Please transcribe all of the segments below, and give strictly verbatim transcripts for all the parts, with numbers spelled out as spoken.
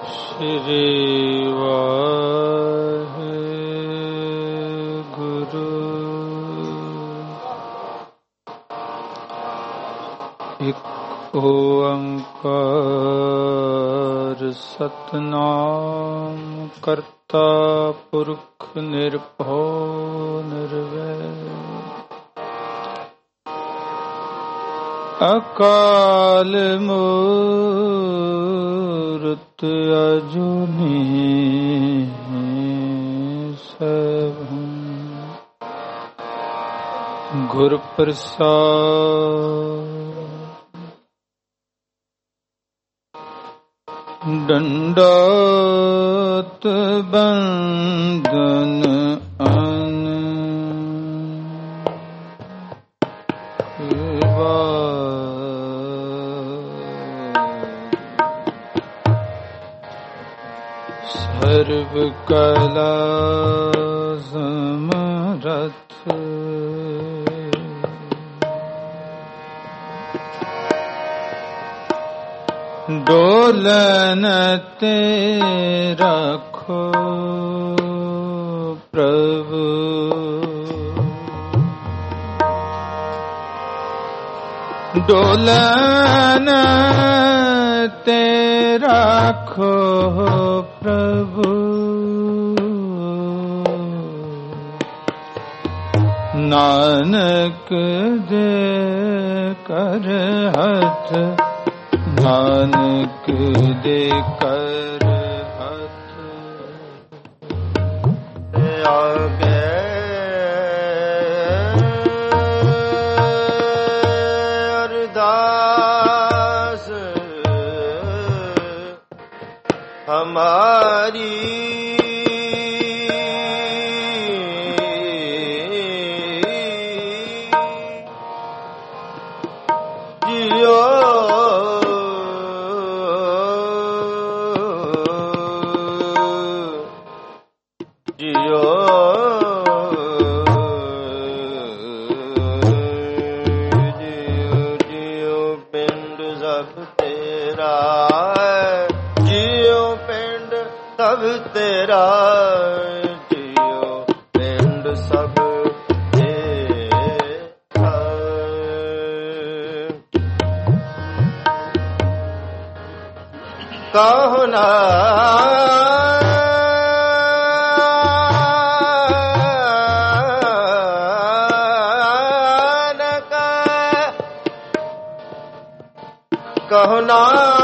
ਸ਼੍ਰੀ ਵਾਹਿਗੁਰੂ। ਇੱਕ ਓੰਕਾਰ ਸਤਿਨਾਮ ਕਰਤਾ ਪੁਰਖ ਨਿਰਭਉ ਨਿਰਵੈਰ ਅਕਾਲ ਮੂਰਤ ਅਜੂਨੀ ਸੈਭੰ ਗੁਰ ਪ੍ਰਸਾਦਿ। ਡੰਡਾਤ ਬੰਦਨ ਅਨ ਸਰਬ ਕਲਾ ਸਮਰਥ ਡੋਲਨ ਤੇ ਰੱਖੋ ਪ੍ਰਭੂ। ਡੋਲਨ ਤੇ ਰੱਖੋ ਪ੍ਰਭੂ। ਨਾਨਕ ਦੇ ਕਰ ਹੱਥ ਨਾਨਕ ਦੇ ਕਰ ਹੱਥ ਆਗੇ ਅਰਦਾਸ ਹਮਾਰੀ। ਤੇਰਾ ਜਿਉ ਪਿੰਡ ਸਭ ਤੇਰਾ। ਕਹੋ ਨਾਨਕ ਕਹੋ ਨਾਨਕ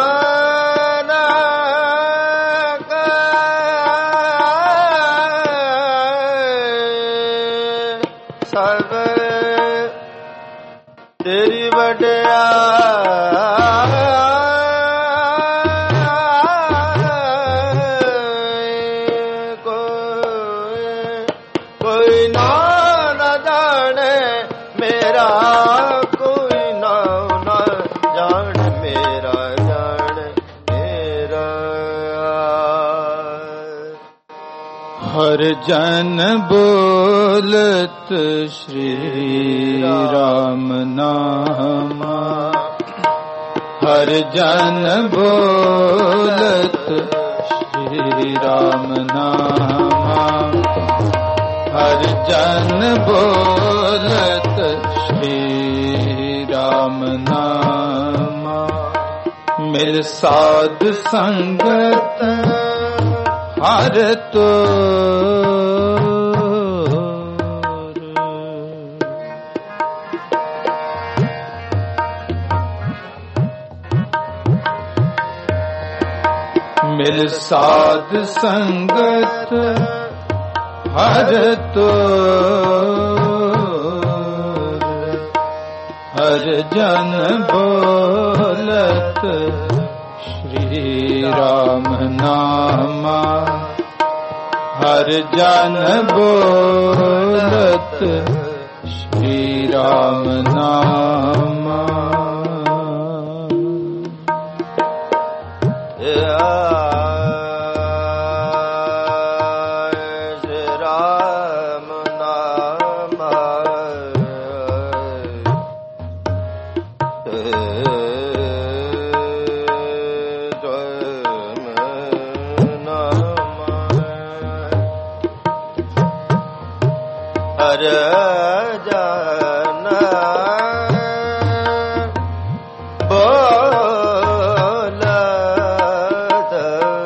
ਤੇਰੀ ਵਡਿਆਈ ਕੋਈ ਕੋਈ ਨਾ ਨਾ ਜਾਣੇ ਮੇਰਾ। ਕੋਈ ਨਾ ਨਾ ਜਾਣੇ ਮੇਰਾ ਜਾਣੇ ਮੇਰਾ। ਹਰ ਜਨ ਬੋਲਤ ਸ਼੍ਰੀ ਰਾਮ ਨਾਮ। ਹਰ ਜਨ ਬੋਲਤ ਸ਼੍ਰੀ ਰਾਮ ਨਾਮ। ਹਰ ਜਨ ਬੋਲਤ ਸ਼੍ਰੀ ਰਾਮ ਨਾਮ। ਮਿਲ ਸਾਧ ਸੰਗਤ ਹਰ ਤੋਰ। ਮਿਲ ਸਾਧ ਸੰਗਤ ਹਰ ਤੋਰ। ਹਰ ਜਨ ਬੋਲਤ ਸ਼੍ਰੀ ਰਾਮ ਨਾਮ। ਹਰ ਜਨ ਬੋਲਤ ਸ਼੍ਰੀ ਰਾਮ ਨਾਮ। हर जन बोलत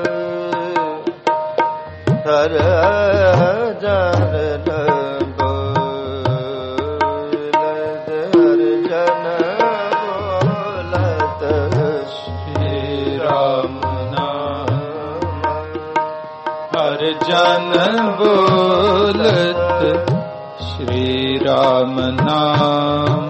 हर जन बोलत हर जन बोलत श्री राम नाम हर जन बोलत श्री राम नाम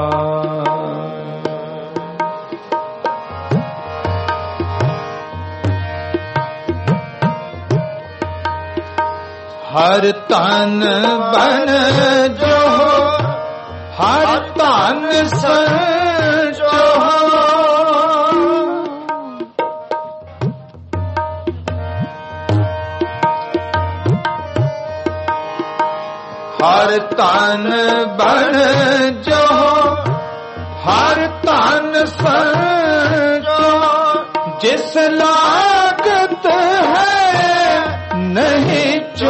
हर तन बन जो हर तन सन जो हर तन बन जो हर तन सन जो जिस लागत है नहीं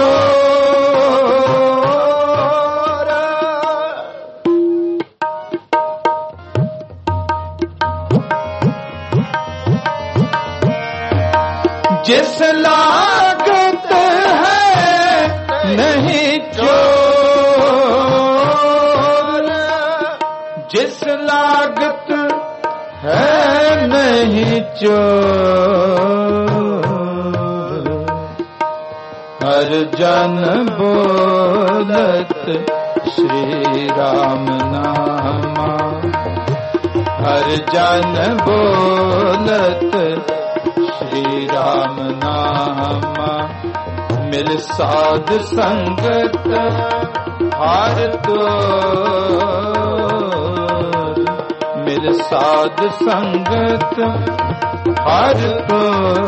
चोर जिस लागत है नहीं चोर जिस लागत है नहीं चोर हर जन बोलत श्री राम नाम हर जन बोलत श्री राम नाम मिल साध संगत हार तो मिल साध संगत हार तो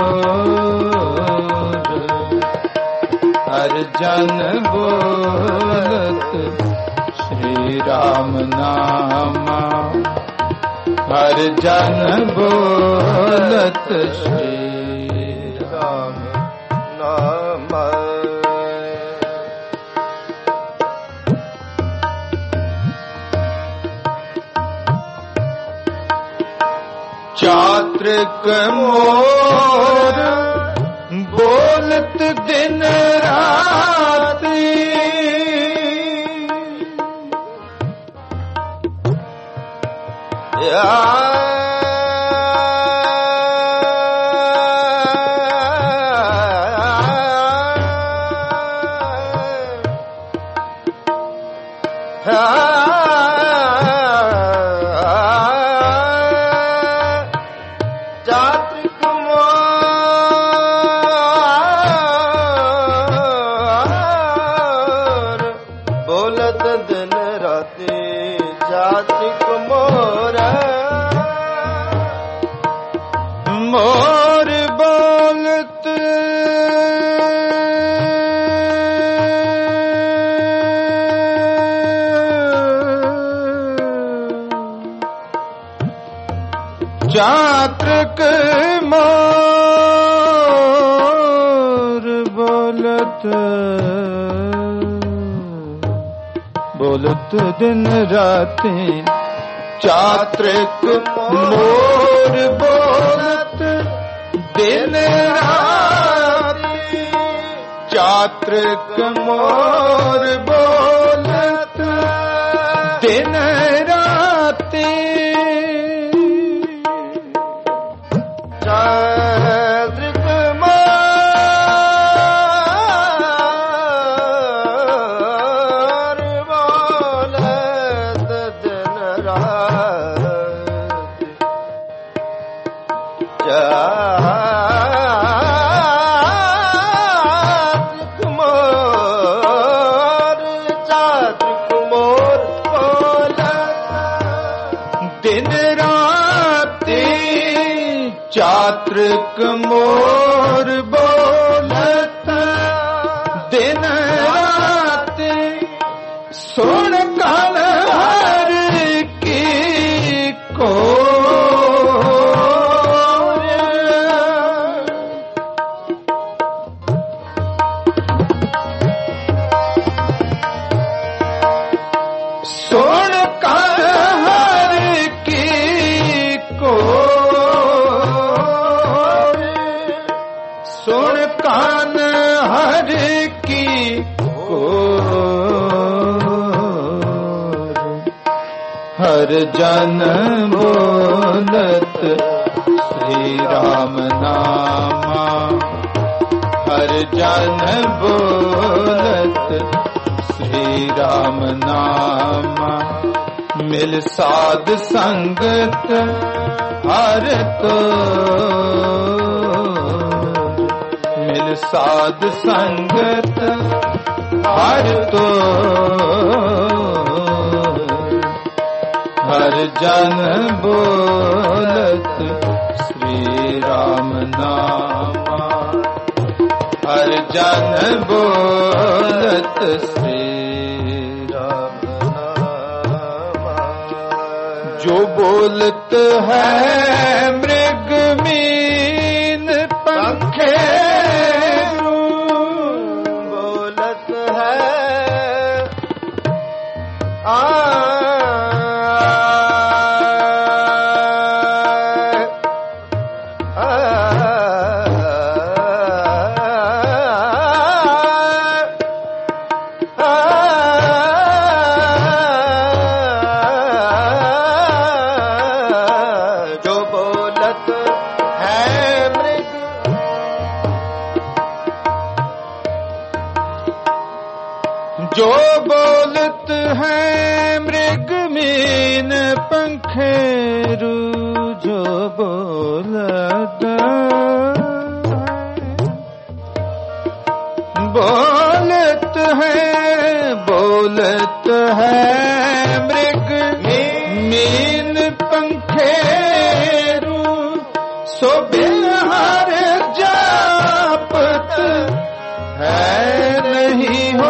हर जन बोलत श्री राम नाम हर जन बोलत श्री राम नाम चात्रिक मोर बोलत दिन राती या चात्रिक मोर बोलत दिन राती चात्रिक मोर मोर बोलत चात्रिक मोर बोलत बोलत दिन राती चात्रिक मोर बोलत दिन राती चात्रिक मोर बोलत दिन राती चात्रिक मोर बोलत दिन राती चात्रिक मोर चात्रिक मोर बोलत दिन राती चात्रिक मोर बोलत दिन राती सुन कल हर की को हर जन बोलत श्री राम नामा, हर जन बोलत श्री राम नामा। मिल साध संगत हर तो, मिल साध संगत हर तो, हर जन बोलत श्री राम नामा, हर जन बोलत श्री राम नामा। जो बोलत है मृग मीन पंखे, बोलत है आ जो बोलत है मृग मीन पंखेरु, जो बोलत बोलत है, बोलत है मृग मीन पंखेरु, सो बिन हर जापत है नहीं हो।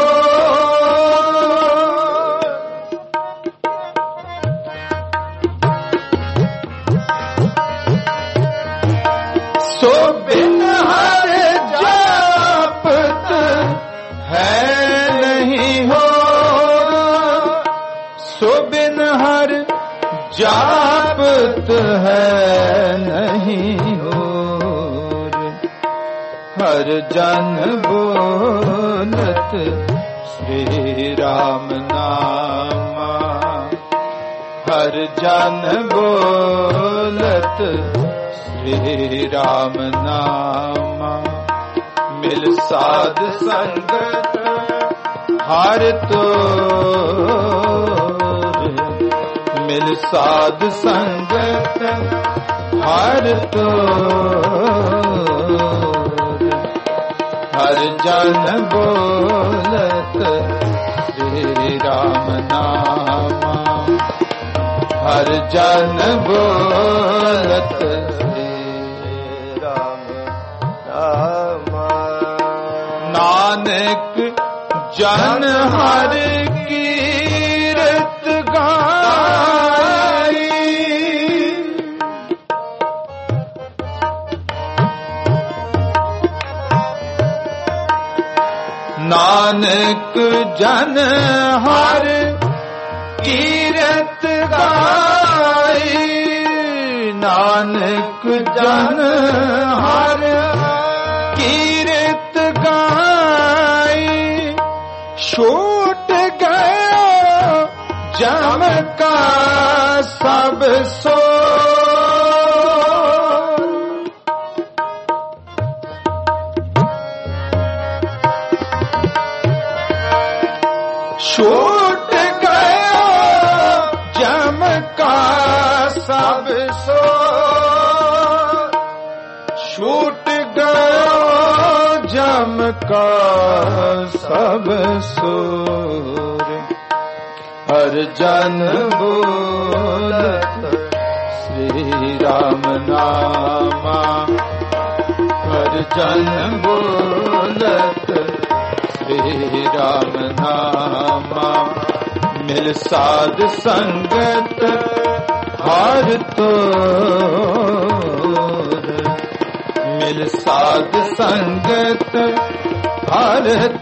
सो बिन हर जापत है नहीं हो, सो बिन हर जापत है नहीं हो। हर जन बोलत श्री राम नामा, हर जन बोलत श्री राम नामा। मिल साध संगत हर तो, मिल साध संगत हर तो, हर जन बोलत श्री राम नामा, हर जन बोलत नानक जन हर कीरत गाई, नानक जन हर कीरत गाई, नानक जन हर कीरत गाई। छूट गया जम का सब सो, छूट गया जम का सब सो, छूट गया जम का सब सोर। हर जन बोलत श्री राम नामा, हर जन बोलत श्री राम नामा। मिल साध संगत हर तोर, मिल साध संगत हर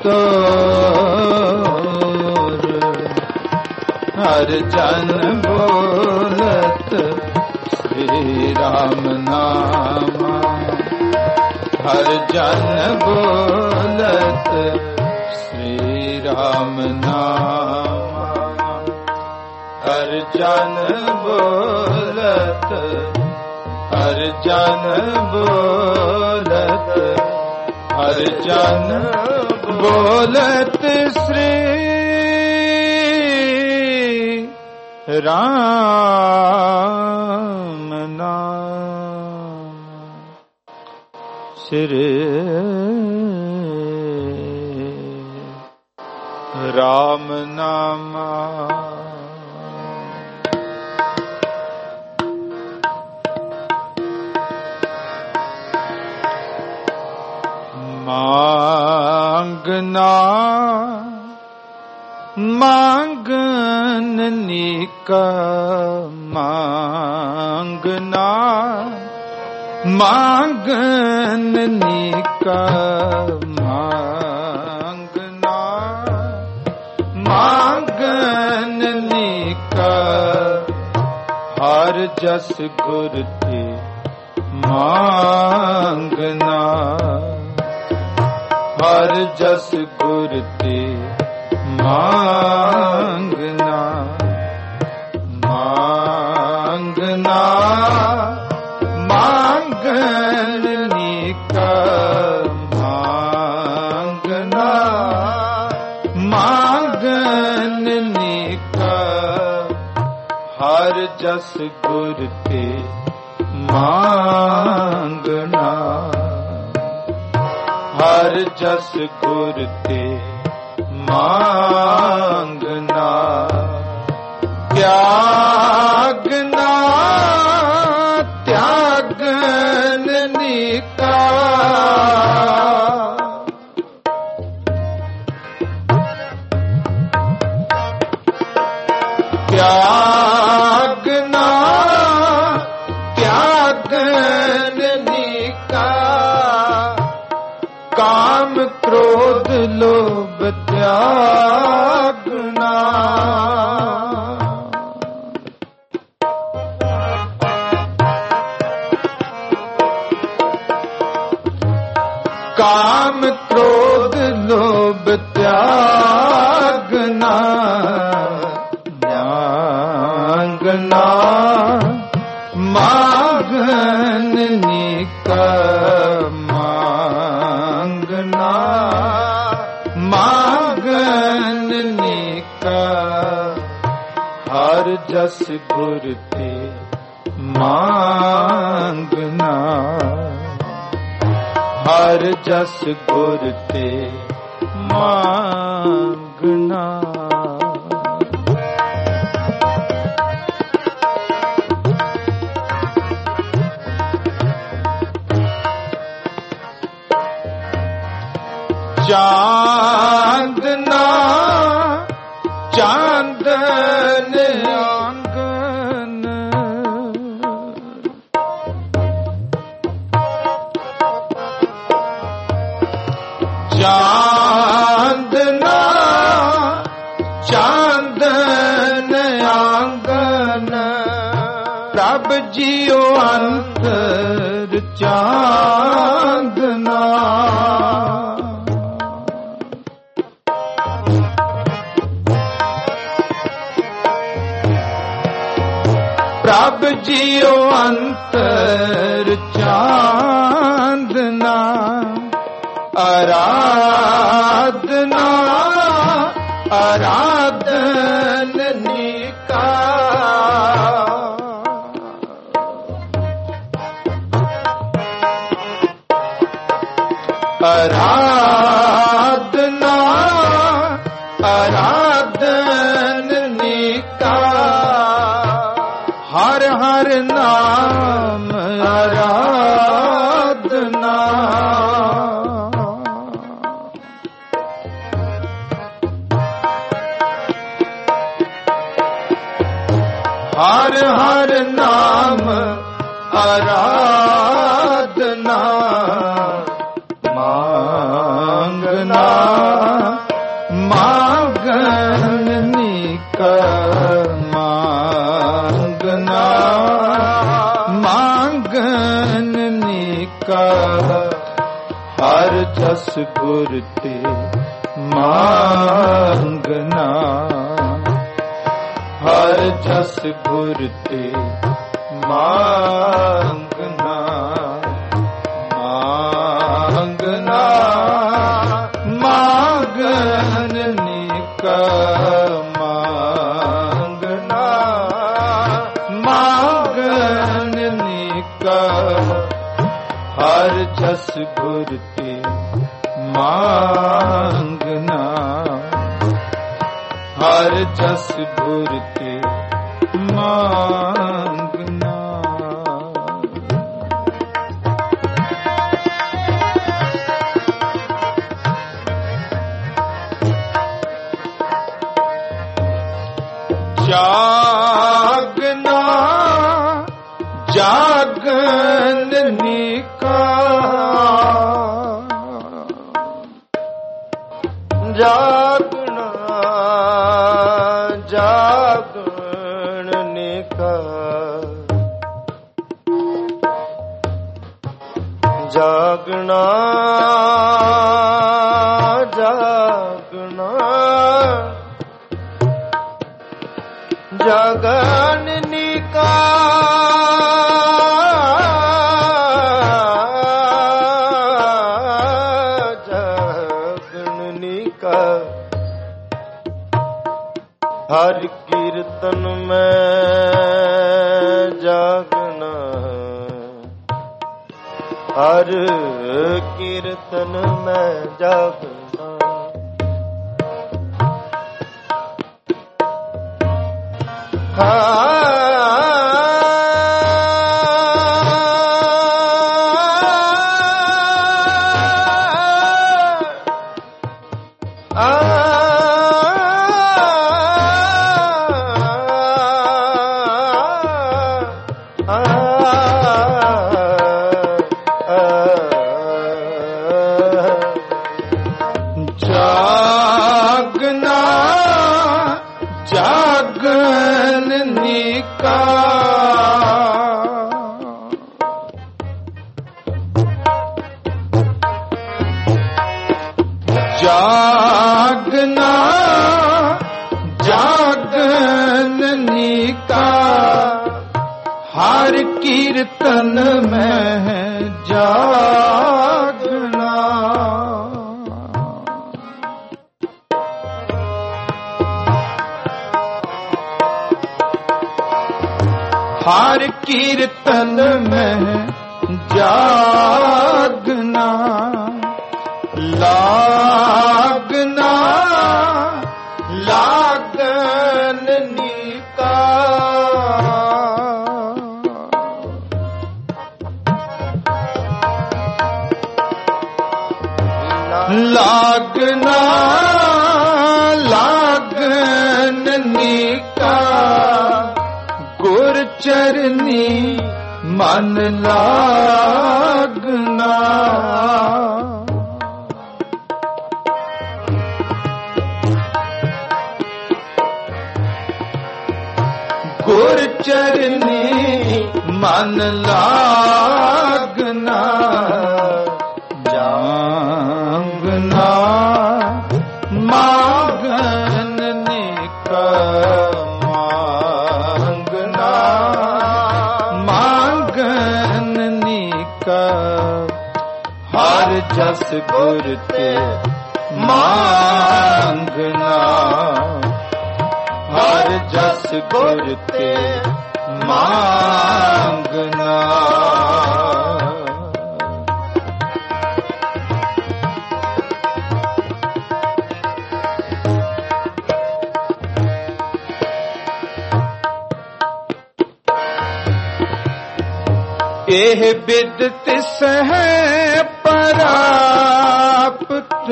तोर। हर जन बोलत श्री राम नामा, हर जन बोलत श्री राम नाम हर जन बोलत, हर जन बोलत, हर जन बोलत श्री राम नाम। श्री राम नाम मांगना मांगनी का मांगना मांगनी का मांगना मांगनी का हर जस गुर ते मांगना, हर जस गुर ते मांगना, मांगना मांगनी का मांगना, मांगनी का हर जस गुर ते मांगना, हर जस गुर ते मांगना। त्यागना त्यागनी का त्यागना त्यागनी का काम क्रोध लोभ त्यागना, काम क्रोध लोभ त्यागना, मांगना मांगनी का मांगना, मांगनी का हर जस गुर ते मांगना, हर जस गुर ते मांगना। चांदना चांदन आंगन, चांदना चांदन आंगन, प्रभ जियो अंतर चांदना, प्रभ जियो अंतर चांदना, आराधना आराधनी का आराधना आराधनी का हर हर नाम आराधना, हर हर नाम आराधना, मांगना मांगनी का मांगना, मांगनी का हर जस गुर ते ਮੰਗਣਾ। ਹਰ ਜਸ ਗੁਰ ਤੇ ਮੰਗਣਾ, ਮੰਗਣਾ ਮੰਗਨ ਨਿਕਾ ਮੰਗਣਾ, ਮੰਗਨ ਨਿਕਾ। ਹਰ ਜਸ ਗੁਰ ਤੇ ਮੰਗਣਾ, ਹਰ ਜਸ ਗੁਰ ਤੇ ਮੰਗਣਾ। ਜਾਗਨਾ ਜਾਗਨ ਨਿਕਾ, ਜਾਗਣਾ ਜਾਗਣ ਨਿਕਾ। ਜਾਗਣਾ ਜਾਗਣਾ ਜਾਗਣ ਨਿਕਾ। ਜਾਗਣ ਨਿਕਾ। ਹਰ ਕੀਰਤਨ ਮੈਂ ਜਾਗਣਾ, ਹਰ ਕੀਰਤਨ ਮੈਂ ਜਾਗਣਾ। ਜਾਗਨਾ ਜਾਗਨ ਨਿਕਾ। ਜਾਗਨਾ ਜਾਗਨ ਨਿਕਾ। ਹਰ ਕੀਰਤਨ ਮੈਂ ਜਾਗਣਾ। ਹਰ ਕੀਰਤਨ ਮੈਂ ਜਾਗਣਾ। ਲਾਗਨਾ ਲਾਗਨ ਨਿਕਾ। ਲਾਗਨਾ ਲਾਗਨ ਨਿਕਾ। ਗੁਰ ਚਰਨੀ ਮਨ ਲਾਗਨਾ। ਗੁਰ ਚਰਨੀ ਮਨ ਲਾਗਨਾ। ਜਾਗਨਾ ਮਾਗਨ ਨਿਕਾ। ਮੰਗਨਾ ਮੰਗਨ ਨਿਕਾ। ਹਰ ਜਸ ਗੁਰ ਤੇ ਮੰਗਨਾ। ਹਰ ਜਸ ਗੁਰ ਤੇ ਮੰਗਨਾ। ਇਹ ਬਿਦ ਤਿਸ ਹੈ ਪ੍ਰਾਪਤ।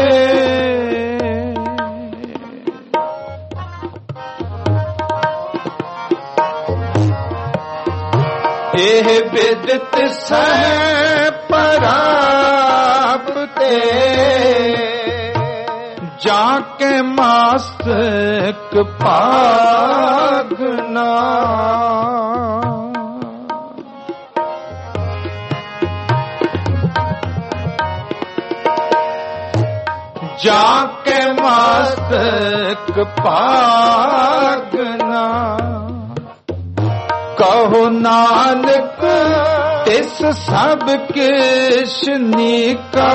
ਇਹ ਬਿਦ ਤਿਸ ਹੈ ਪ੍ਰਾਪਤ। ਜਾ ਕੇ ਮਾਸਕ ਭਾਗਨਾ। ਜਾਕੇ ਮਸਤਕ ਭਾਗਨਾ। ਕਹੋ ਨਾਨਕ ਤਿਸ ਸਭ ਕਿਛ ਨੀਕਾ।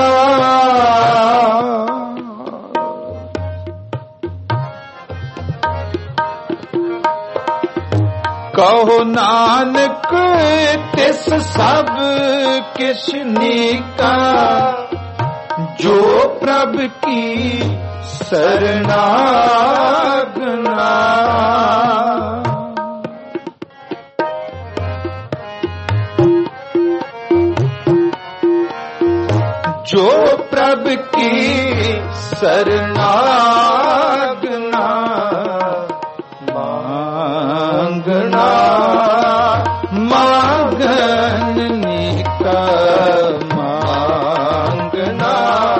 ਕਹੋ ਨਾਨਕ ਤਿਸ ਸਭ ਕਿਛ ਨੀਕਾ। ਜੋ ਪ੍ਰਭ ਕੀ ਸਰਨਾਗਨਾ। ਜੋ ਪ੍ਰਭ ਕੀ ਸਰਨਾਗਨਾ। ਮਾਂਗਣਾ ਮਾਂਗਨ ਨੀਕਾ। ਮਾਂਗਣਾ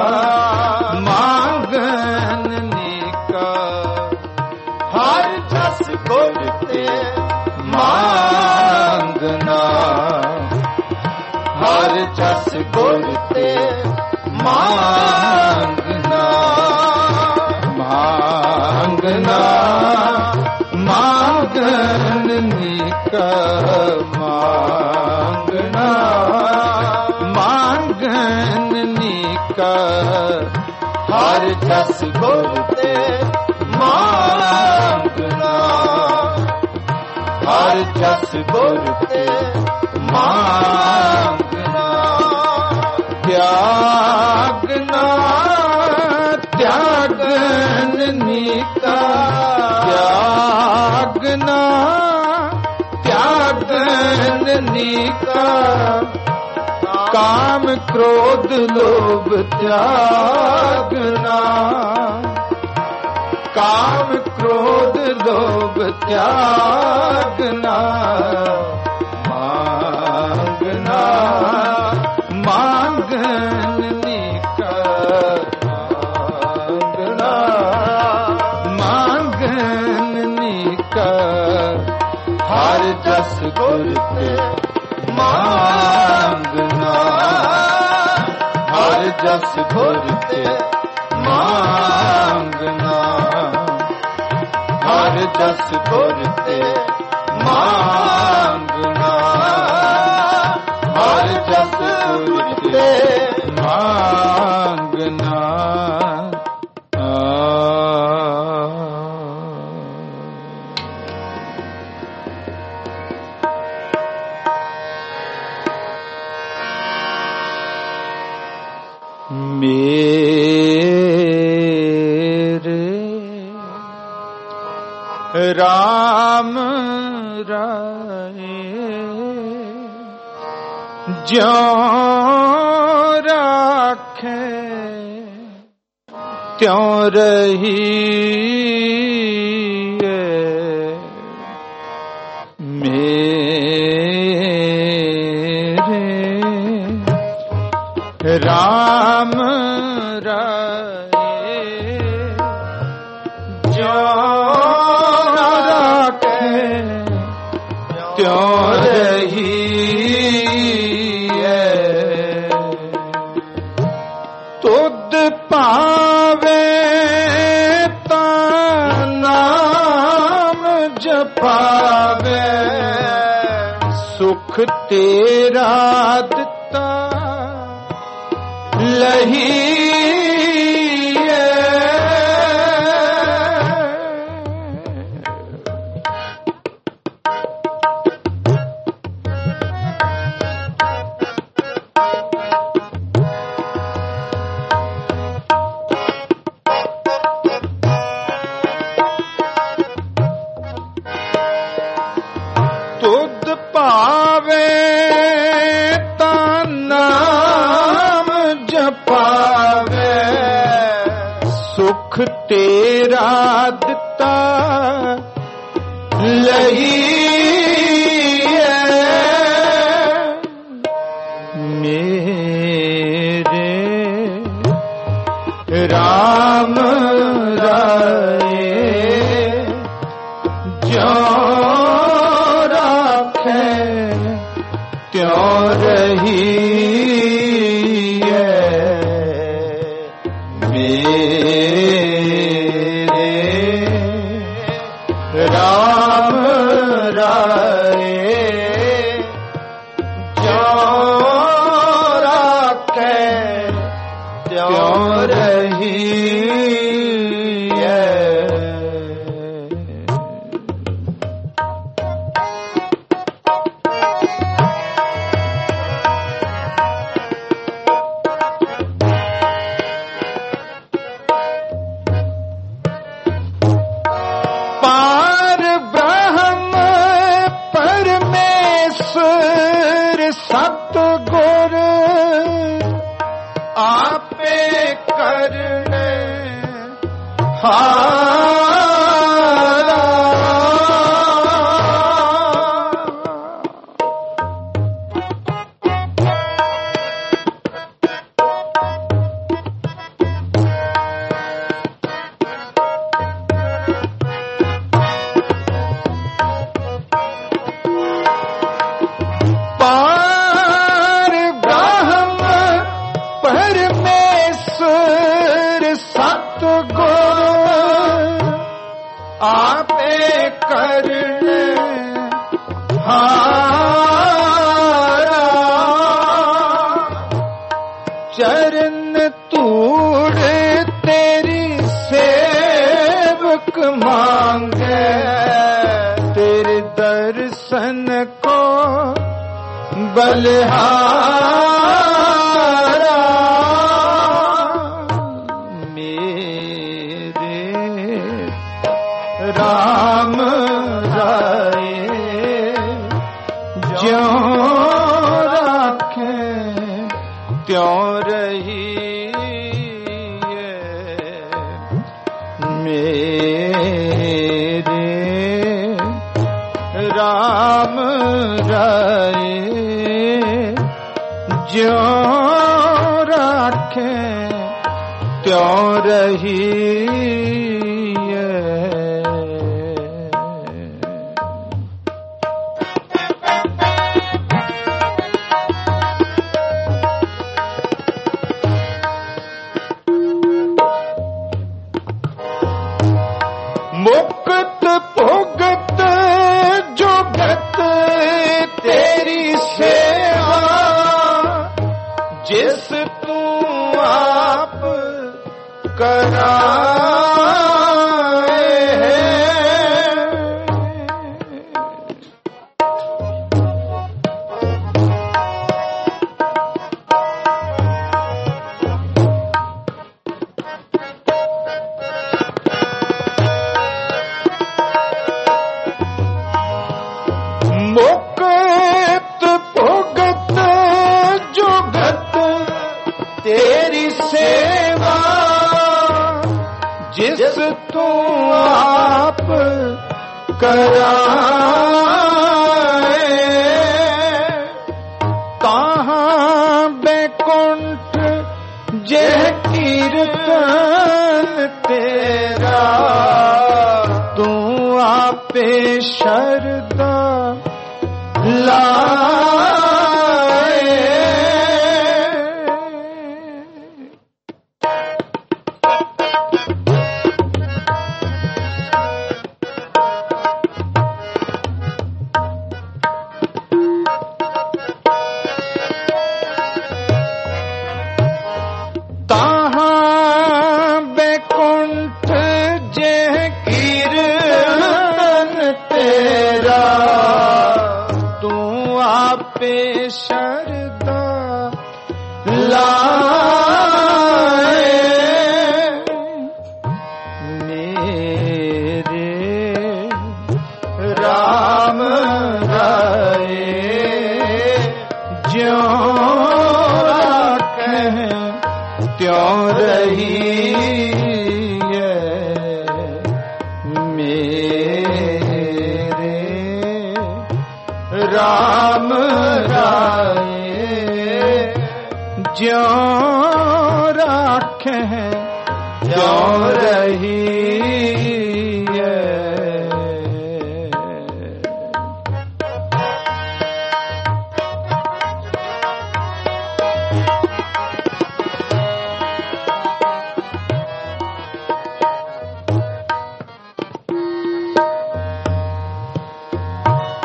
ਮਾਂਗਨ ਨੀਕਾ। ਹਰ ਜਸ ਗੁਰ ਤੇ ਮਾਂਗਣਾ। ਹਰ ਜਸ ਗੁਰ ਤੇ ਮਾਂਗਣਾ। ਮਾਂਗਣਾ ਮਾਂਗਨ ਨੀਕਾ। ਮਾਂਗਣਾ ਮਾਂਗਨ ਨੀਕਾ। ਹਰ ਜਸ ਗੁਰ ਤੇ ਮਾਂਗਣਾ। ਹਰ ਜਸ ਗੁਰ ਤੇ ਮਾਂਗਣਾ। ਤਿਆਗਨਾ ਤਿਆਗਨ ਨੀਕਾ। ਤਿਆਗਨਾ ਤਿਆਗਨ ਨੀਕਾ। ਕਾਮ ਕ੍ਰੋਧ ਲੋਭ ਤਿਆਗਨਾ। ਕਾਮ ਕ੍ਰੋਧ ਲੋਭ ਤਿਆਗਨਾ। ਮਾਂਗਨਾ ਮਾਂਗਨ ਨੀਕਾ। ਮਾਂਗਨਾ ਮਾਂਗਨ ਨੀਕਾ। ਹਰ ਜਸ ਗੁਰ ਤੇ ਮਾਂਗਨਾ। ਹਰ ਜਸ ਗੁਰ ਤੇ ਮਾਂਗਨਾ। ਹਰ ਜਸ ਗੁਰ ਤੇ ਮਾਂਗਨਾ। ਹਰ ਜਸ ਗੁਰ ਤੇ ਮਾਂਗਨਾ। ਮੇਰੇ ਰਾਮ ਰਾਏ ਜਿਉਂ ਰਾਖੇ ਤਿਉਂ ਰਹੀਏ। ਮੇਰੇ ਰਾਮ ਰਾਏ ਜਿਉਂ ਰਾਖੇ ਤਿਉਂ ਰਹੀਏ। ਤੁਧ ਭਾਵੇ ਤਾਂ ਨਾਮ ਜਪਾਵੇ। ਸੁਖ ਤੇਰਾ ਦਿੱਤਾ ਲਹੀਏ। ਤੁਧ ਭਾਵੇ ਤਾਂ ਨਾਮ ਜਪਾਵੇ। ਸੁਖ ਤੇਰਾ ਦਿੱਤਾ ਲਹੀਏ। ਮੇਰੇ ਰਾਮ ਰਾਏ ਜਿਉਂ ਰਾਖੇ ਤਿਉਂ ਰਹੀਏ। ਮੇਰੇ राखे त्यों रही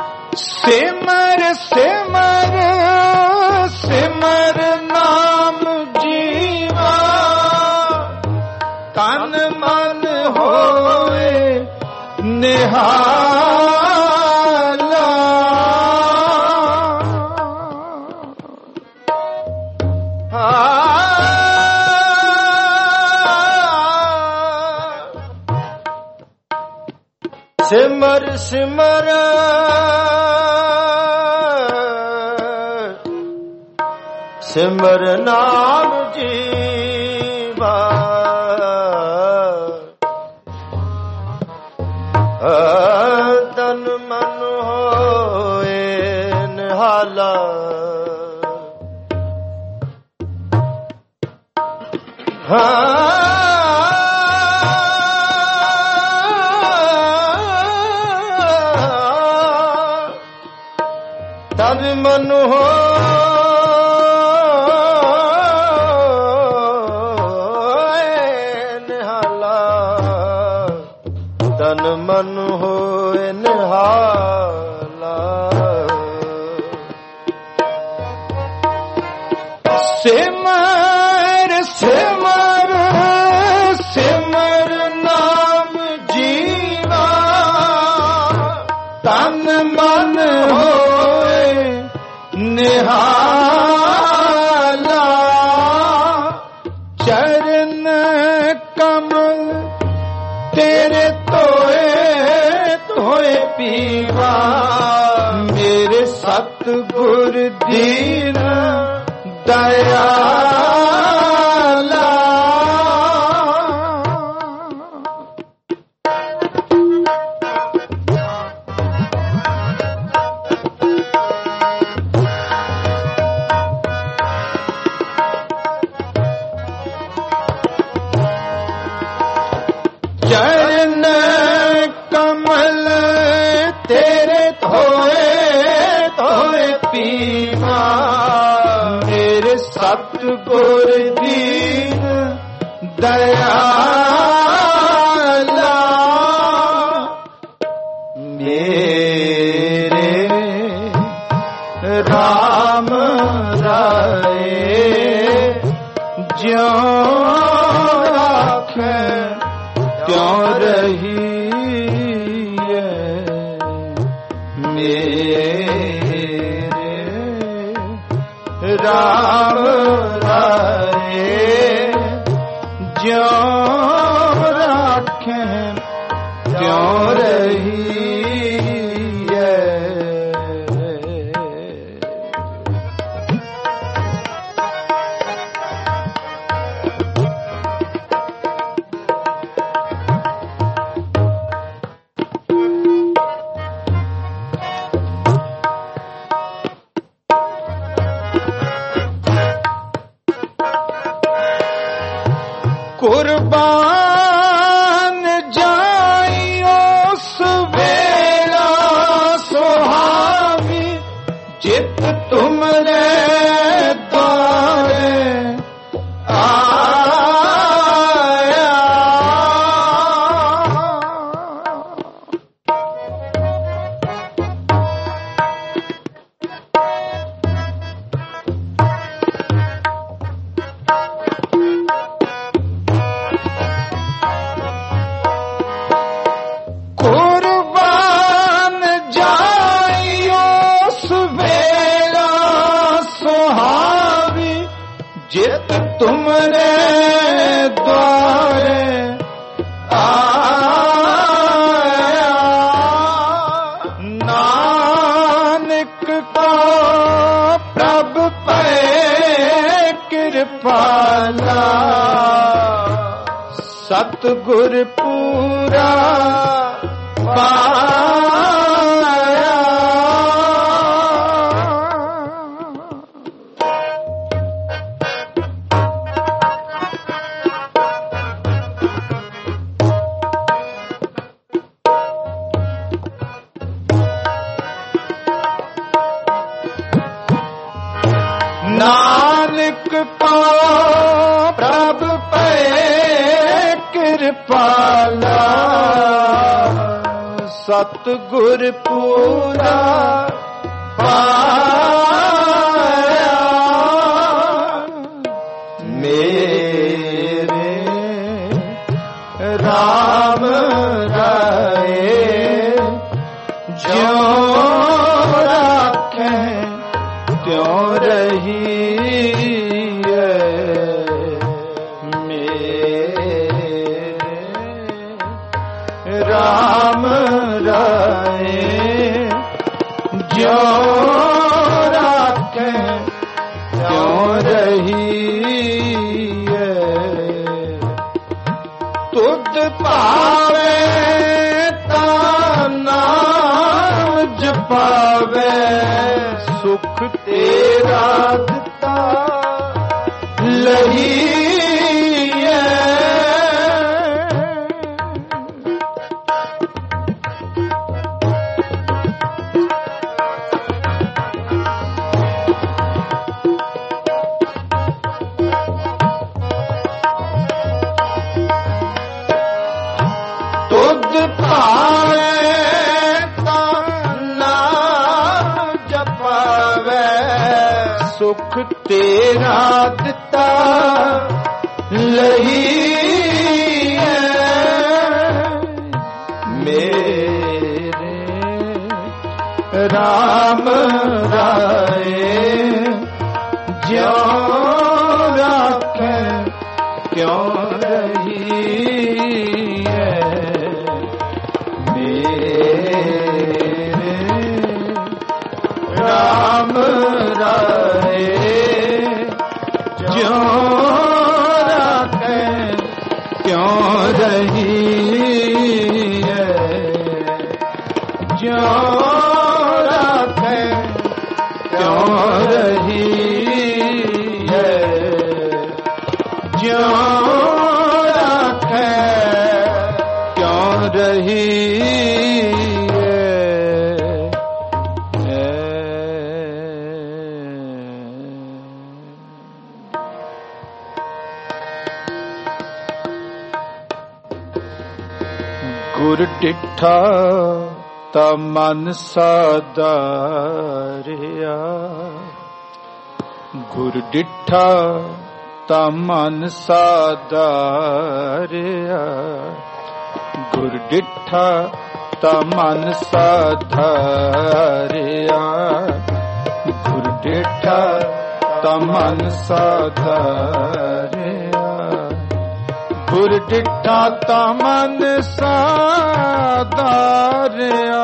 सिमर सिमर सिमर नाम ਨਿਹਾਲਾ ਸਿਮਰ ਸਿਮਰ ਸਿਮਰ ਨਾਮ ਜੀਵਾ ਤਨ ਮਨ ਹੋਏ ਨਿਹਾਲਾ ਤਨ ਮਨ ਹੋਏ ਨਿਹਾਲਾ ਤਨ ਮਨ ਹੋਏ ਨਿਹਾਲਾ ਸਿਮਰ ਸਿਮਰ ਸਿਮਰ ਨਾਮ ਜੀਵਾ ਤਨ ਮਨ ਹੋਏ ਨਿਹਾਲਾ ਚਰਨ ਕਮਲ ਤੇਰੇ ਧੋਏ ਧੋਏ ਪੀਵਾ ਮੇਰੇ ਸਤਿਗੁਰ ਦੀਨ ਦਇਆਲਾ ਚਰਨ ਕਮਲ ਤੇਰੇ ਧੋਏ ਧੋਏ ਪੀਵਾ ਮੇਰੇ ਸਤਿਗੁਰ ਦੀਨ ਦਇਆਲਾ ਮੇਰੇ ਰਾਮ ਰਾਏ ਜਿਉ ਰਾਖੈ ਤਿਉ ਰਹੀਐ ਮੇਰੇ ਰਾਮ ਰਾਏ ਜਿਉ ਰਾਖੈ ਤਿਉ ਰਹੀਐ ਕੁਰਬਾਨ ਜਾਈ ਉਸ ਵੇਲਾ ਸੁਹਾਵੀ ਜਿਤ ਤੁਮਰੇ ਦੁਆਰੇ ਆਇਆ ਕੁਰਬਾਨ ਜਾਈ ਉਸ ਵੇਲਾ ਸੁਹਾਵੀ ਜਿਤ ਤੁਮਰੇ ਦੁਆਰੇ ਆਇਆ ਨਾਨਕ ਕੋ ਪ੍ਰਭ ਪਏ ਕਿਰਪਾਲਾ ਸਤਿਗੁਰ ਪੂਰਾ ਪਾਇਆ ਨਾਨਕ ਕੋ ਪ੍ਰਭ ਪਏ ਕਿਰਪਾਲਾ ਸਤਿਗੁਰ ਪੂਰਾ ਪਾਇਆ ਮੇਰੇ ਰਾਮ ਰਾਏ ਜਿਉ ਰਾਖੈ ਤਿਉ ਰਹੀਐ। ਤੁਧ ਭਾਵੇ ਤਾਂ ਨਾਮ ਜਪਾਵੇ, ਸੁਖ ਤੇਰਾ ਦਿੱਤਾ ਲਹੀਐ। ਤੁਧ ਭਾਵੇ ਤਾਂ ਨਾਮ ਜਪਾਵੇ, ਸੁਖ ਤੇਰਾ ਦਿੱਤਾ ਲਹੀਐ। ਮੇਰੇ ਰਾਮ ਰਾਏ ਜਿਉ ਰਾਖੈ ਤਿਉ ਰਹੀਐ। ਮੇਰੇ ਰਾਮ ਰਾਏ ਜਿਉ ਰਾਖੈ ਤਿਉ ਰਹੀਐ। ਜਿਉ ਰਾਖੈ ਤਿਉ ਰਹੀਐ। ਜਿਉ ਰਾਖੈ ਤਿਉ ਰਹੀਐ। ਗੁਰ ਡਿਠਾ ਤਾ ਮਨ ਸਾਧਾਰਿਆ, ਗੁਰ ਡਿਠਾ ਤਾ ਮਨ ਸਾਧਾਰਿਆ। ਗੁਰ ਡਿਠਾ ਤਾ ਮਨ ਸਾਧਾਰਿਆ, ਗੁਰ ਡਿਠਾ ਤਾ ਮਨ ਸਾਧਾਰਿਆ। ਗੁਰ ਡਿਠਾ ਤਾ ਮਨ ਸਾਧਾਰਿਆ।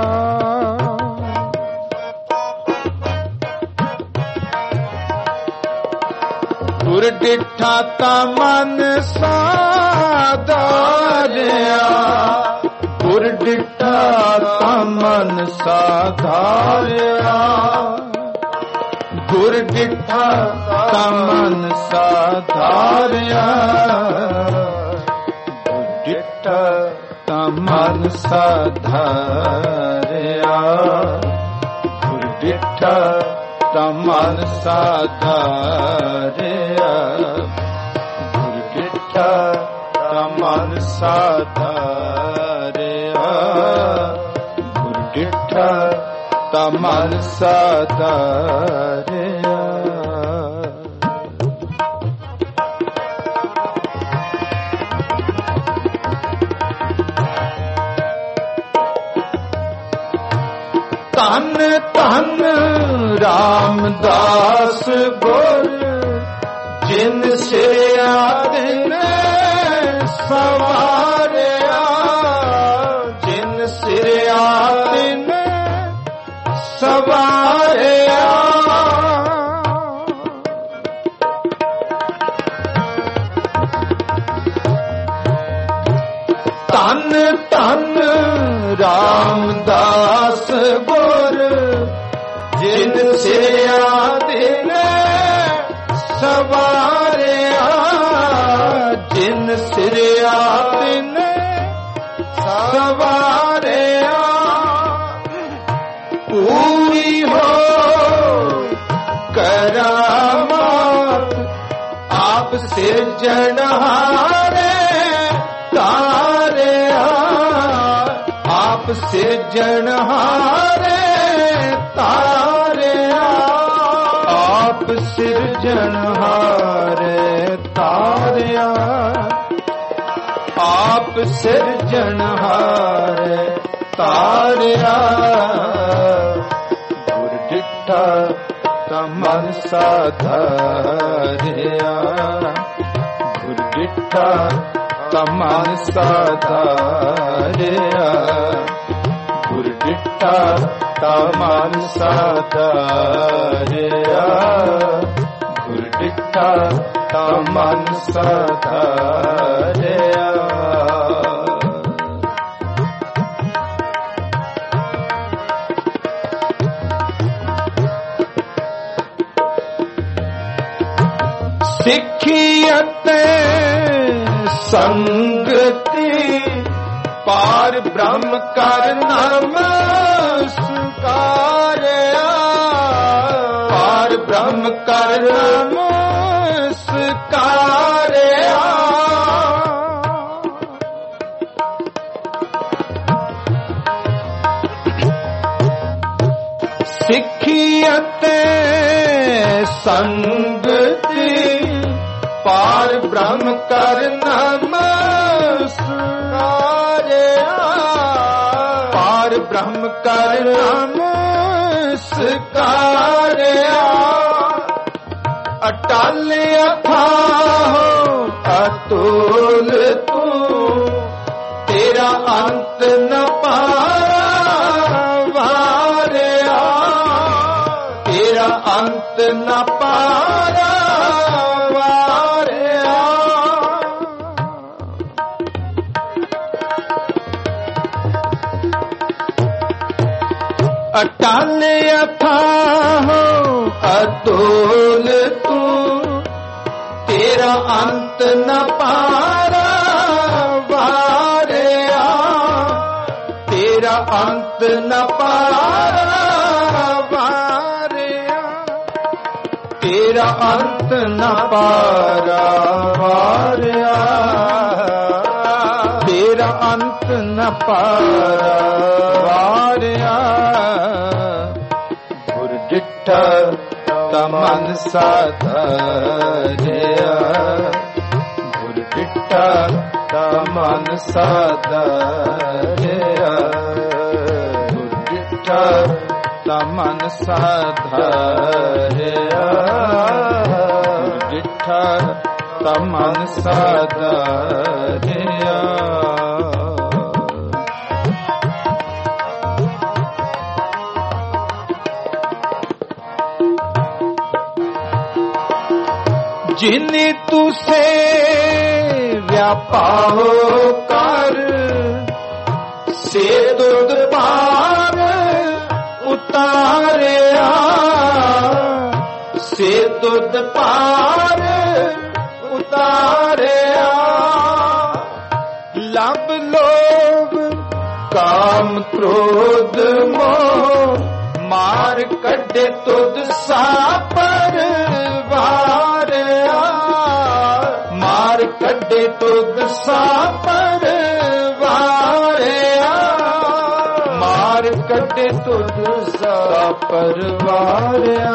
ਗੁਰ ਡਿਠਾ ਤਾ ਮਨ ਸਾਧਾਰਿਆ। ਗੁਰ ਡਿਠਾ ਤਾ ਮਨ ਸਾਧਾਰਿਆ। ਗੁਰ ਡਿਠਾ ਤਾ ਮਨ ਸਾਧਾਰਿਆ। ਗੁਰ ਡਿਠਾ ਤਾ ਮਨ ਸਾਧਾਰਿਆ। ਗੁਰ ਡਿਠਾ ਤਾ ਮਨ ਸਾਧਾਰਿਆ। ਗੁਰ ਡਿਠਾ ਤਾ ਮਨ ਸਾਧਾਰਿਆ। ਗੁਰ ਡਿਠਾ ਤਾ ਮਨ ਸਾਧਾਰਿਆ। ਧੰਨ ਧੰਨ ਰਾਮਦਾਸ ਗੁਰ, ਜਿਨ ਸਿਆ ਦਿਨ ਸਵਾਰਿਆ। ਜਿਨ ਸਿਆ ਦਿਨ ਸਵਾਰਿਆ। ਧੰਨ ਧੰਨ ਰਾਮਦਾਸ ਗੁਰ, ਜਿਨ ਸਿਆ ਦਿਨ ਸਵਾਰਿਆ। ਜਿਨ ਸਿਆ ਦਿਨ ਸਵਾਰਿਆ। ਪੂਰੀ ਹੋ ਕਰਾਮਾਤ ਆਪ ਸਿਰਜਣਹਾਰੇ ਤਾਰਿਆ। ਆਪ ਸਿਰਜਣਹਾਰੇ ਤਾਰਿਆ। ਆਪ ਸਿਰਜਣਹਾਰੇ ਤਾਰਿਆ। ਆਪ ਸਿਰਜਣਹਾਰੇ ਤਾਰਿਆ। ਗੁਰ ਡਿਠਾ ਤਾ ਮਨ ਸਾਧਾਰਿਆ। ਗੁਰ ਡਿਠਾ ਤਾ ਮਨ ਸਾਧਾਰਿਆ। ਗੁਰ ਡਿਠਾ ਤਾ ਮਨ ਸਾਧਾਰਿਆ ਗੁਰ ਡਿਠਾ ਤਾ ਮਨ ਸਾਧਾਰਿਆ ਸਿੱਖੀ ਅਤੇ ਸੰਗਤੀ ਪਾਰ ਬ੍ਰਹਮ ਕਰ ਨਮਸਕਾਰਿਆ ਪਾਰ ਬ੍ਰਹਮ ਕਰ ਨਮਸਕਾਰਿਆ ਸਿੱਖੀ ਅਤੇ ਸੰਗਤੀ ਪਾਰ ਬ੍ਰਹਮ ਕਰ ਨਮਸਕਾਰਿਆ ਪਾਰ ਬ੍ਰਹਮ ਕਰ ਨਮਸਕਾਰਿਆ ਅਟਲ ਅਥਾਹੁ ਅਤੁਲ ਤੂੰ ਤੇਰਾ ਅੰਤ ਨ ਪਾਰਾਵਾਰਿਆ ਤੇਰਾ ਅੰਤ ਨ ਪਾਰਾ ਅਟਲ ਅਥਾਹੁ ਅਤੁਲ ਤੂੰ ਤੇਰਾ ਅੰਤ ਨ ਪਾਰਾਵਾਰਿਆ ਤੇਰਾ ਅੰਤ ਨ ਪਾਰਾਵਾਰਿਆ ਤੇਰਾ ਅੰਤ ਨ ਪਾਰਾਵਾਰਿਆ ਤੇਰਾ ਅੰਤ ਨ ਪਾਰਾਵਾਰਿਆ ਗੁਰ ਡਿਠਾ ਤਾ ਮਨ ਸਾਧਾਰਿਆ ਗੁਰ ਡਿਠਾ ਤਾ ਮਨ ਸਾਧਾਰਿਆ ਗੁਰ ਡਿਠਾ ਤਾ ਮਨ ਸਾਧਾਰਿਆ ਗੁਰ ਡਿਠਾ ਤਾ ਮਨ ਸਾਧਾਰਿਆ ਜਿਨਿ ਤੁਸੇ ਵਿਆਪਾਉ ਕਰ ਸੇ ਦੁੱਧ ਪਾਰ ਉਤਾਰਿਆ ਸੇ ਦੁੱਧ ਪਾਰ ਉਤਾਰਿਆ ਲਭ ਲੋਭ ਕਾਮ ਕ੍ਰੋਧ ਮੋਹ ਮਾਰ ਕੱਢੇ ਤੁਧ ਸਾਪਰ ਵਾਰਿਆ ਮਾਰ ਕੱਢੇ ਤੁਧ ਸਾਪਰ ਵਾਰਿਆ ਮਾਰ ਕੱਢੇ ਤੁਧ ਸਾਪਰ ਵਾਰਿਆ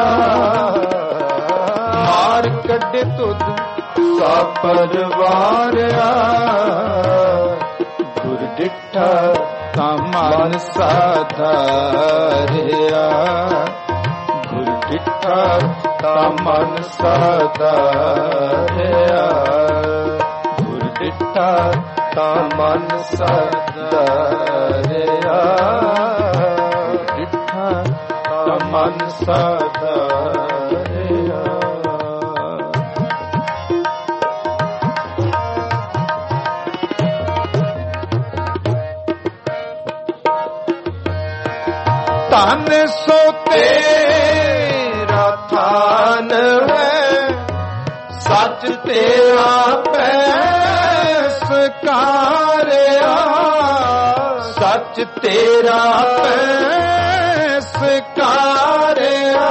ਮਾਰ ਕੱਢੇ ਤੁਧ ਸਾਪਰ ਵਾਰਿਆ ਗੁਰ ਡਿਠਾ ਤਾ ਮਨ ਸਾਧਾਰਿਆ ਗੁਰ ਡਿਠਾ ਤਾ ਮਨ ਸਾਧਾਰਿਆ ਗੁਰ ਡਿਠਾ ਤਾ ਮਨ ਸਾਧਾਰਿਆ ਗੁਰ ਡਿਠਾ ਤਾ ਮਨ ਸਾਧਾਰਿਆ ਧਨ ਸੋ ਤੇਰਾ ਥਾਨ ਹੈ ਸੱਚ ਤੇਰਾ ਪੈਸਕਾਰਿਆ ਸੱਚ ਤੇਰਾ ਪੈਸਕਾਰਿਆ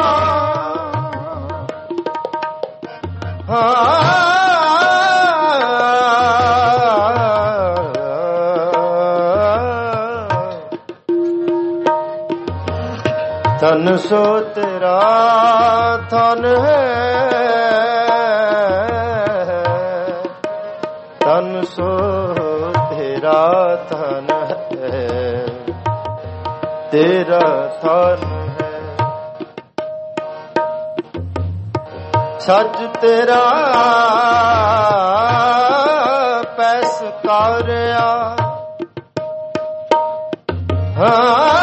ਧਨ ਸੋ ਤੇਰਾ ਧਨ ਹੈ ਧਨ ਸੋ ਤੇਰਾ ਧਨ ਹੈ ਤੇਰਾ ਧਨ ਹੈ ਸੱਚ ਤੇਰਾ ਪੈਸਕਾਰਿਆ ਹਾਂ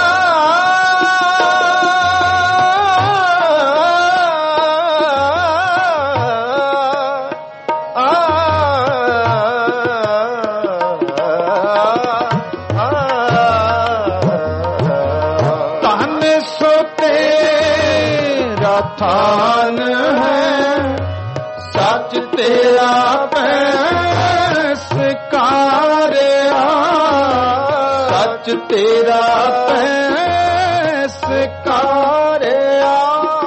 थान है, सच तेरा पैस कार्या, सच तेरा पैस कार्या।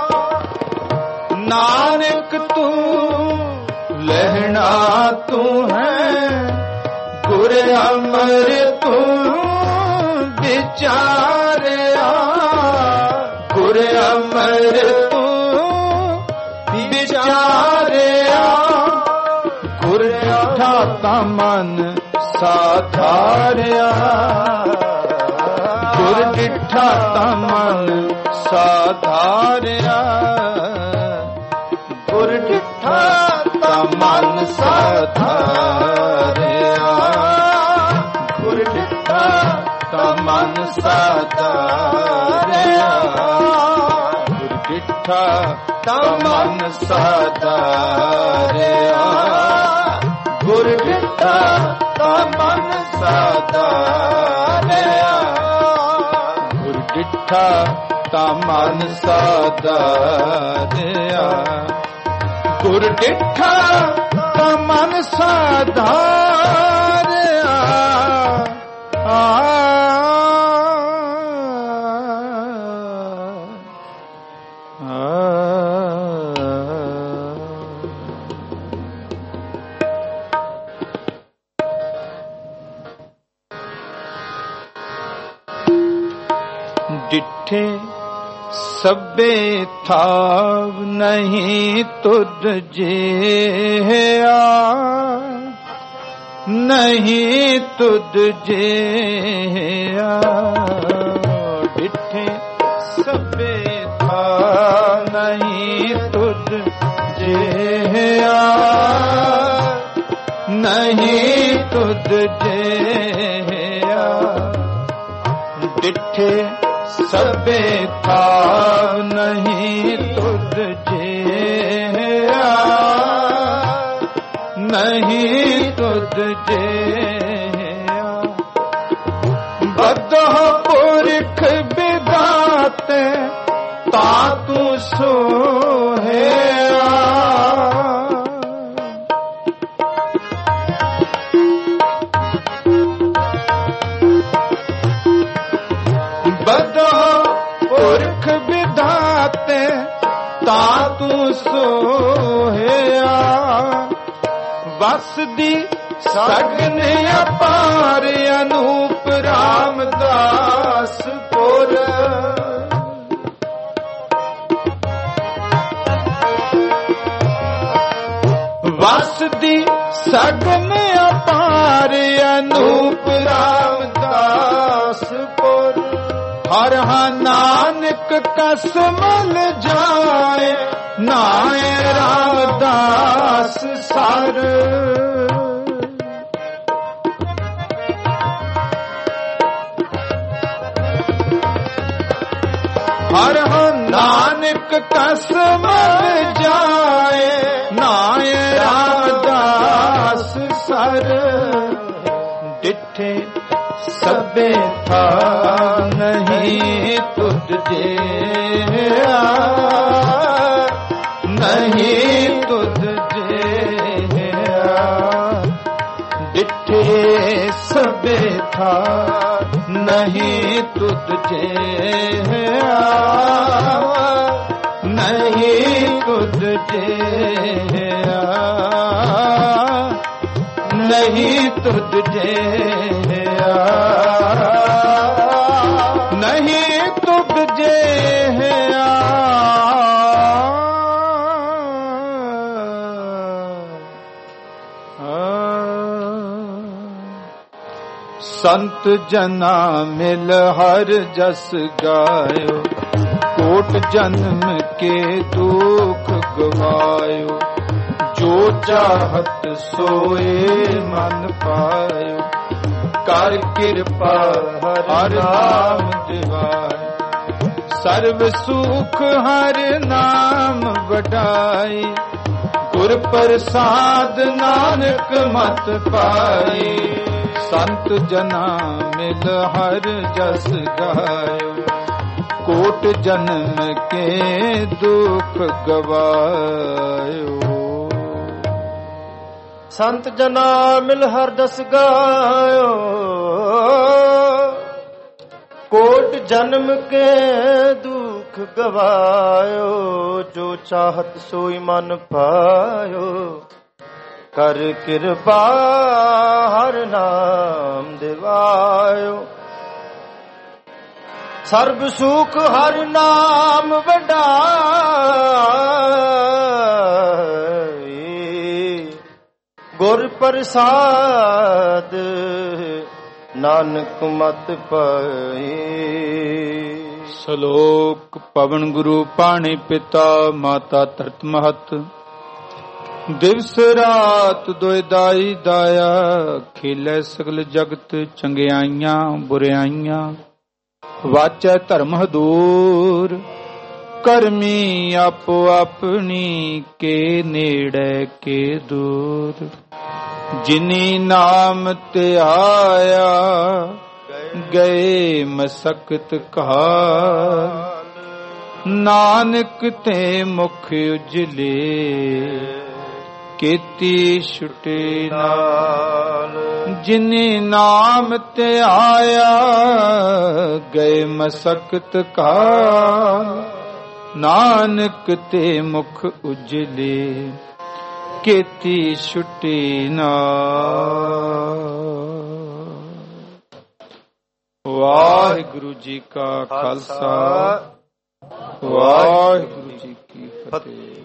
नानक तू लहना तू है, गुर अमर तू विचारिया, गुर अमर तू विचारिया। गुर डिठा ता मन साधारिया, गुर डिठा ता मन साधारिया, गुर डिठा ता मन साधारिया, गुर डिठा ता मन साधारिया, गुर डिठा ता मन साधारिया, गुर डिठा ता मन साधारिया, गुर डिठा ता मन साधारिया, गुर डिठा ता मन साधारिया। आ डिठे सबे थाव नहीं तुद जेया, नहीं तुद जेया। डिठे सबे थाव नहीं तुद जेया, नहीं तुद जेया। डिठे सबे था नहीं तुद जेया, नहीं तुद जेया। बदह पुरख बिदाते ता तू सोहेया, पुरख विधाते ता तू सोहेया। वसदी सगन अपार अनूप रामदास पुर, वसदी सगन अपार अनूप रामदास पुर। हर हा नानक कसमल जाए, नाए रामदास सर। हर हा नानक कसमल जाए, नाए रामदास सर। डिठे सबे था नहीं तुद जेया, नहीं तुद जेया। डिठे सबे था नहीं तुद जेया, नहीं तुद जेया, नहीं तुद जेया, नहीं तुद जेया। संत जना मिल हर जस गायो, कोट जन्म के दुख गवायो। जो चाहत सोए मन पायो, कर कृपा हर नाम दिवाय। सर्व सुख हर नाम वडाई, गुर प्रसाद नानक मत पाई। संत जना मिल हर जस गायो, ਕੋਟ ਜਨਮ ਕੇ ਦੁਖ ਗਵਾਇਓ। ਸੰਤ ਜਨਾ ਮਿਲ ਹਰ ਜਸ ਗਾਇਓ, ਕੋਟ ਜਨਮ ਕੇ ਦੁਖ ਗਵਾਇਓ। ਜੋ ਚਾਹਤ ਸੋਈ ਮਨ ਪਾਇਓ, ਕਰ ਕਿਰਪਾ ਹਰ ਨਾਮ ਦਿਵਾਇਓ। ਸਰਬ ਸੁਖ ਹਰ ਨਾਮ ਵਡਾਈ, ਗੁਰ ਪ੍ਰਸਾਦ ਨਾਨਕ ਮਤ ਪਾਈ। ਸ਼ਲੋਕ ਪਵਨ ਗੁਰੂ ਪਾਣੀ ਪਿਤਾ ਮਾਤਾ ਧਰਤ ਮਹਤ। ਦਿਵਸ ਰਾਤ ਦੁਇ ਦਾਈ ਦਾਇਆ, ਖੇਲੇ ਸਗਲ ਜਗਤ ਚੰਗਿਆਈਆਂ ਬੁਰਿਆਈਆਂ। ਵਾਚੈ ਧਰਮ ਹਦੂਰ, ਕਰਮੀ ਆਪੋ ਆਪਣੀ ਕੇ ਨੇੜੇ ਕੇ ਦੂਰ। ਜਿਨੀ ਨਾਮ ਧਿਆਇਆ, ਗਏ ਮਸਕਤ ਕਾਲ। ਨਾਨਕ ਤੇ ਮੁਖ ਉਜਲੇ, ਕੀਤੀ ਛੁਟੇ ਨਾਲ। ਜਿਨੇ ਨਾਮ ਧਿਆਇਆ, ਗਏ ਮਸਕਤ ਕਾਲ। ਨਾਨਕ ਤੇ ਮੁਖ ਉਜਲੇ, ਕੀਤੀ ਛੁਟੀ ਨਾਲ। ਵਾਹਿਗੁਰੂ ਜੀ ਕਾ ਖਾਲਸਾ, ਵਾਹਿਗੁਰੂ ਜੀ ਕੀ ਫਤਿਹ।